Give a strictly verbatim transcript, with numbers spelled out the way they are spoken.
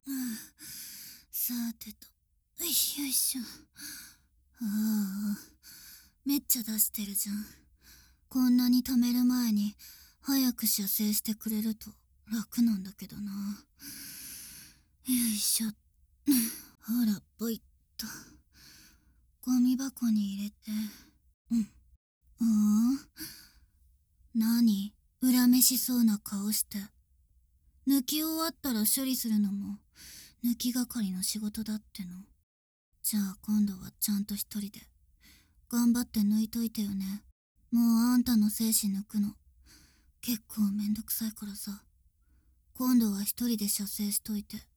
うん、さてと、よいしょ。ああ、めっちゃ出してるじゃん。こんなに溜める前に早く射精してくれると楽なんだけどな。よいしょ。ほら、ぽいっと。ゴミ箱に入れて。うん。うん。何恨めしそうな顔して。抜き終わったら処理するのも抜き係の仕事だっての。じゃあ今度はちゃんと一人で頑張って抜いといてよね。もうあんたの精子抜くの結構めんどくさいからさ。今度は一人で射精しといて。